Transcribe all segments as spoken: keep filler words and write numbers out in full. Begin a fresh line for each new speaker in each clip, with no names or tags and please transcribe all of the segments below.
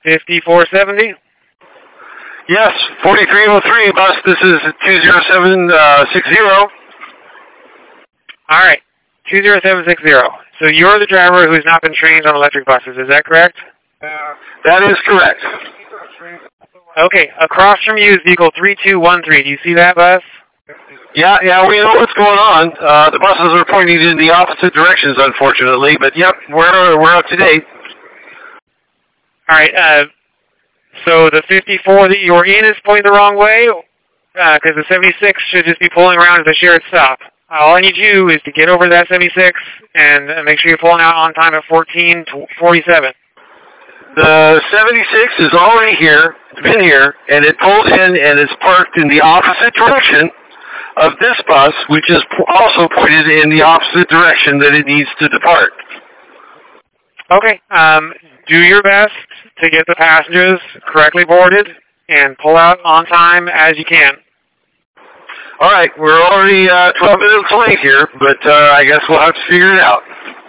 fifty-four seventy?
Yes, forty-three oh three bus, this is two zero seven six zero.
All right, two zero seven six zero. So you're the driver who's not been trained on electric buses, is that correct?
Uh, that is correct.
Okay, across from you is vehicle three two one three. Do you see that bus?
Yeah, yeah, we know what's going on. Uh, the buses are pointing in the opposite directions, unfortunately, but yep, we're, we're up to date.
All right, uh, so the fifty-four that you're in is pointing the wrong way, because uh, the seventy-six should just be pulling around as a shared stop. All I need you is to get over to that seventy-six and uh, make sure you're pulling out on time at fourteen forty-seven.
The seventy-six is already here, it's been here, and it pulled in and is parked in the opposite direction of this bus, which is also pointed in the opposite direction that it needs to depart.
Okay, um, do your best to get the passengers correctly boarded and pull out on time as you can.
All right, we're already uh, twelve minutes late here, but uh, I guess we'll have to figure it out.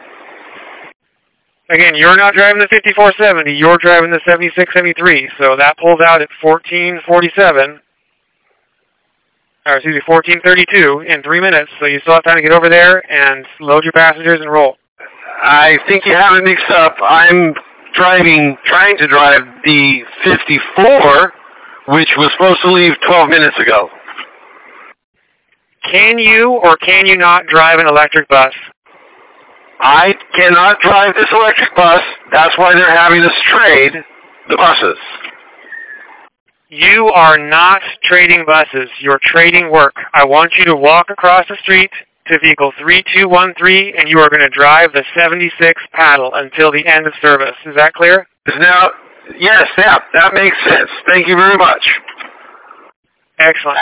Again, you're not driving the fifty-four seventy, you're driving the seventy-six seventy-three, so that pulls out at fourteen forty-seven, or excuse me, fourteen thirty-two in three minutes, so you still have time to get over there and load your passengers and roll.
I think you have it mixed up. I'm driving, trying to drive the fifty-four, which was supposed to leave twelve minutes ago.
Can you or can you not drive an electric bus?
I cannot drive this electric bus. That's why they're having us trade the buses.
You are not trading buses. You're trading work. I want you to walk across the street to vehicle three two one three, and you are going to drive the seventy-six paddle until the end of service. Is that clear?
Now, yes, yeah, that makes sense. Thank you very much.
Excellent.